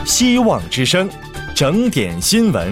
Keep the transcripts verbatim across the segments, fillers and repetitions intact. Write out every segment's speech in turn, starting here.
希望之声，整点新闻。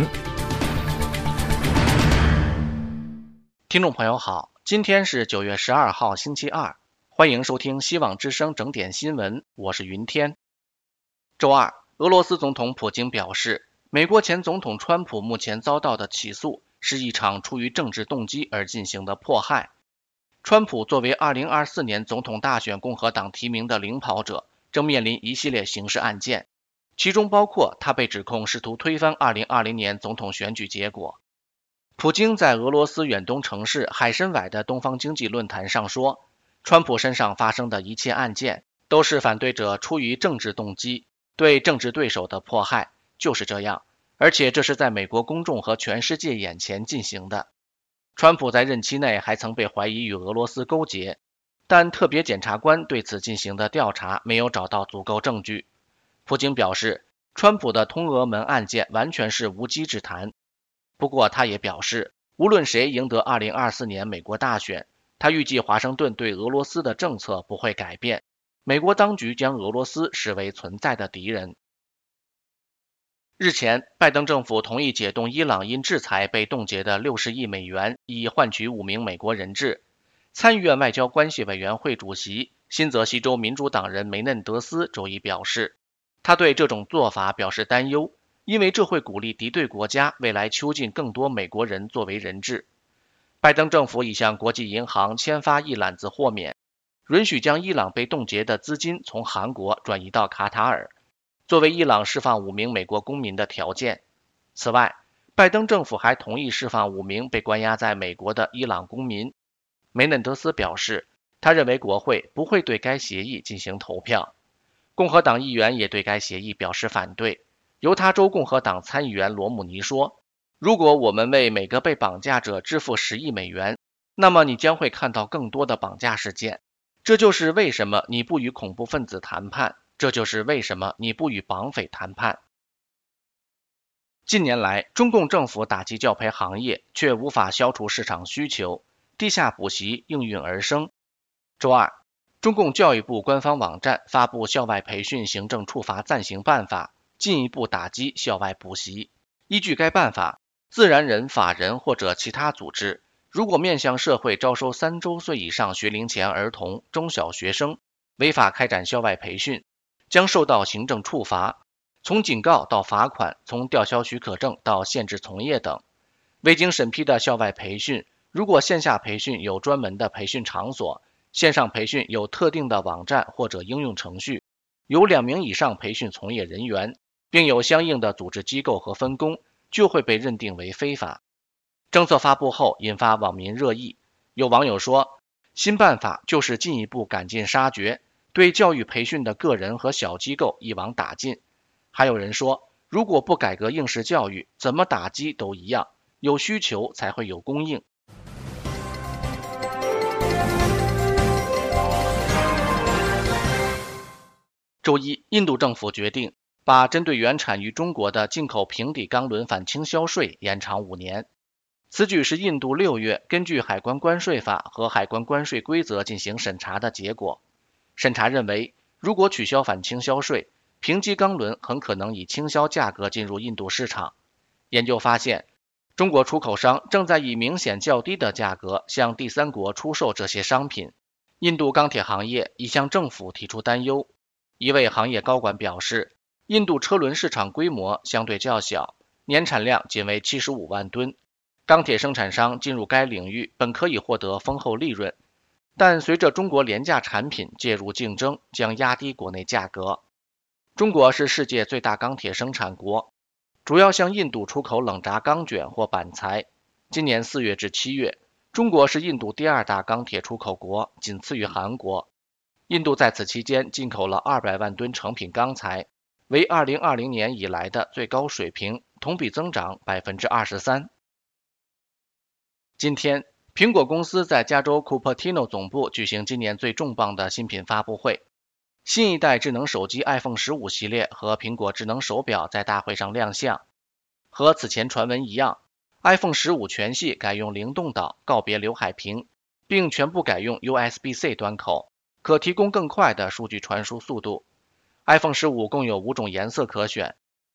听众朋友好，今天是九月十二号星期二，欢迎收听希望之声整点新闻，我是云天。周二，俄罗斯总统普京表示，美国前总统川普目前遭到的起诉是一场出于政治动机而进行的迫害。川普作为二零二四年总统大选共和党提名的领跑者，正面临一系列刑事案件，其中包括他被指控试图推翻二零二零年总统选举结果。普京在俄罗斯远东城市海参崴的东方经济论坛上说，川普身上发生的一切案件都是反对者出于政治动机对政治对手的迫害，就是这样，而且这是在美国公众和全世界眼前进行的。川普在任期内还曾被怀疑与俄罗斯勾结，但特别检察官对此进行的调查没有找到足够证据。普京表示，川普的通俄门案件完全是无稽之谈。不过他也表示，无论谁赢得二零二四年美国大选，他预计华盛顿对俄罗斯的政策不会改变，美国当局将俄罗斯视为存在的敌人。日前，拜登政府同意解冻伊朗因制裁被冻结的六十亿美元，以换取五名美国人质。参议院外交关系委员会主席、新泽西州民主党人梅嫩德斯周一表示，他对这种做法表示担忧，因为这会鼓励敌对国家未来囚禁更多美国人作为人质。拜登政府已向国际银行签发一揽子豁免，允许将伊朗被冻结的资金从韩国转移到卡塔尔，作为伊朗释放五名美国公民的条件。此外，拜登政府还同意释放五名被关押在美国的伊朗公民。梅嫩德斯表示，他认为国会不会对该协议进行投票。共和党议员也对该协议表示反对。犹他州共和党参议员罗姆尼说，如果我们为每个被绑架者支付十亿美元，那么你将会看到更多的绑架事件。这就是为什么你不与恐怖分子谈判，这就是为什么你不与绑匪谈判。近年来，中共政府打击教培行业，却无法消除市场需求，地下补习应运而生。周二，中共教育部官方网站发布校外培训行政处罚暂行办法，进一步打击校外补习。依据该办法，自然人、法人或者其他组织，如果面向社会招收三周岁以上学龄前儿童、中小学生，违法开展校外培训，将受到行政处罚，从警告到罚款，从吊销许可证到限制从业等。未经审批的校外培训，如果线下培训有专门的培训场所，线上培训有特定的网站或者应用程序，有两名以上培训从业人员，并有相应的组织机构和分工，就会被认定为非法。政策发布后引发网民热议，有网友说，新办法就是进一步赶尽杀绝，对教育培训的个人和小机构一网打尽。还有人说，如果不改革应试教育，怎么打击都一样，有需求才会有供应。周一，印度政府决定把针对原产于中国的进口平底钢轮反倾销税延长五年。此举是印度六月根据海关关税法和海关关税规则进行审查的结果。审查认为，如果取消反倾销税，平基钢轮很可能以倾销价格进入印度市场。研究发现，中国出口商正在以明显较低的价格向第三国出售这些商品。印度钢铁行业已向政府提出担忧。一位行业高管表示，印度车轮市场规模相对较小，年产量仅为七十五万吨，钢铁生产商进入该领域本可以获得丰厚利润，但随着中国廉价产品介入竞争，将压低国内价格。中国是世界最大钢铁生产国，主要向印度出口冷轧钢卷或板材。今年四月至七月，中国是印度第二大钢铁出口国，仅次于韩国。印度在此期间进口了二百万吨成品钢材，为二零二零年以来的最高水平，同比增长 百分之二十三。今天，苹果公司在加州 Cupertino 总部举行今年最重磅的新品发布会。新一代智能手机 iPhone 十五系列和苹果智能手表在大会上亮相。和此前传闻一样， iPhone 十五全系改用灵动岛，告别刘海屏，并全部改用 U S B C 端口，可提供更快的数据传输速度。iPhone 十五共有五种颜色可选，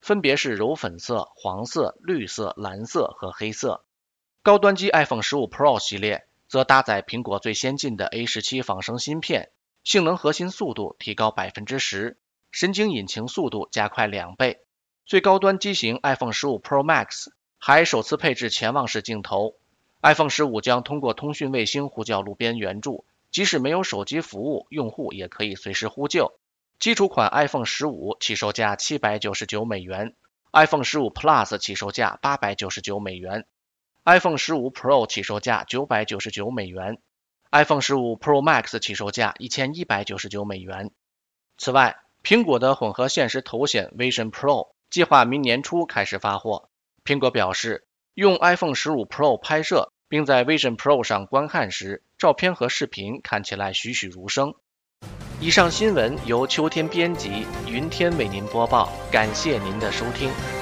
分别是柔粉色、黄色、绿色、蓝色和黑色。高端机 iPhone 十五 Pro 系列则搭载苹果最先进的 A 十七 仿生芯片，性能核心速度提高 百分之十， 神经引擎速度加快两倍。最高端机型 iPhone 十五 Pro Max 还首次配置潜望式镜头。 iPhone 十五将通过通讯卫星呼叫路边援助，即使没有手机服务，用户也可以随时呼救。基础款 iPhone 十五起售价七百九十九美元， iPhone 十五 Plus 起售价八百九十九美元， iPhone 十五 Pro 起售价九百九十九美元， iPhone 十五 Pro Max 起售价一千一百九十九美元。此外，苹果的混合现实头显 Vision Pro 计划明年初开始发货。苹果表示，用 iPhone 十五 Pro 拍摄并在 Vision Pro 上观看时，照片和视频看起来栩栩如生。以上新闻由秋天编辑，云天为您播报，感谢您的收听。